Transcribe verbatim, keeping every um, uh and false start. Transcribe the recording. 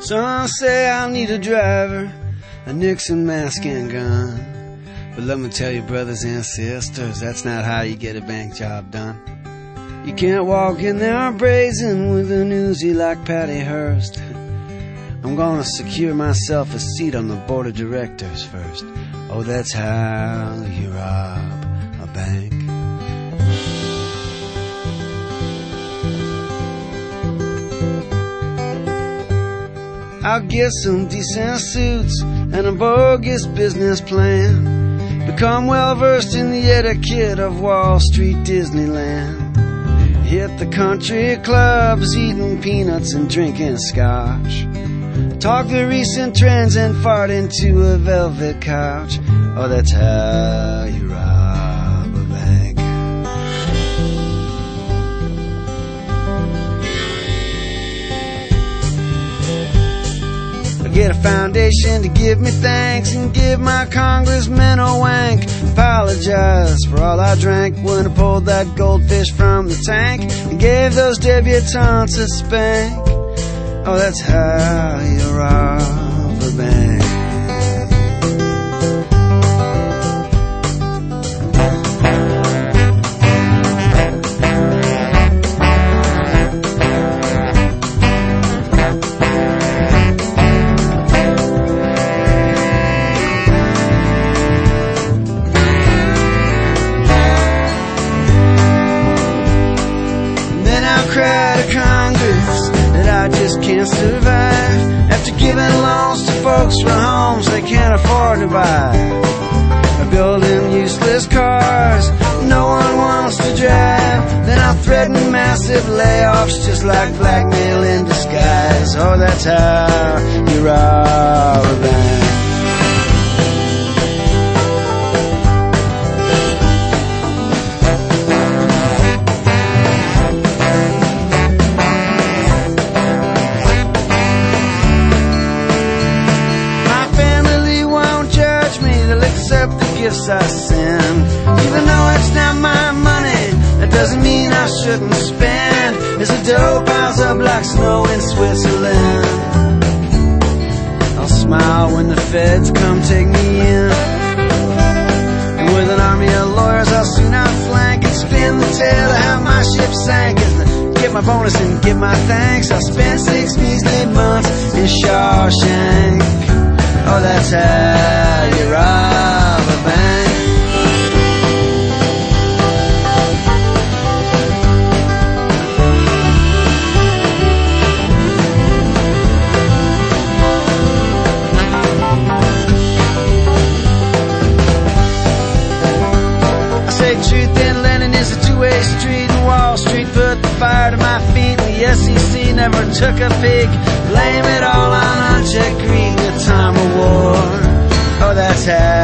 Some say I'll need a driver, a Nixon mask and gun. But let me tell you, brothers and sisters, that's not how you get a bank job done. You can't walk in there brazen with an Uzi like Patty Hearst. I'm gonna secure myself a seat on the board of directors first. Oh, that's how you rob a bank. I'll get some decent suits and a bogus business plan. Become well versed in the etiquette of Wall Street Disneyland. Hit the country clubs, eating peanuts and drinking scotch. Talk the recent trends and fart into a velvet couch. Oh, that's how you rob a bank. I get a foundation to give me thanks and give my congressman a wank. Apologize for all I drank when I pulled that goldfish from the tank and gave those debutantes a spank. Oh, that's how you rob a bank. Then I'll cry to Congress that I just can't survive after giving loans to folks for homes they can't afford to buy. Or building useless cars no one wants to drive. Then I'll threaten massive layoffs just like blackmail in disguise. Oh, that's how you rob a bank. Accept the gifts I send, even though it's not my money. That doesn't mean I shouldn't spend. As the dough piles up like snow in Switzerland, I'll smile when the feds come take me in. And with an army of lawyers I'll soon outflank and spin the tale of how my ship sank. As the get my bonus and get my thanks, I'll spend six measly months in Shawshank. Oh, that's how you rob a bank. I say truth in lending is a two-way street, and Wall Street put the fire to my feet, and the S E C never took a peek. Blame it all on unchecked greed in a time of war. Oh, that's how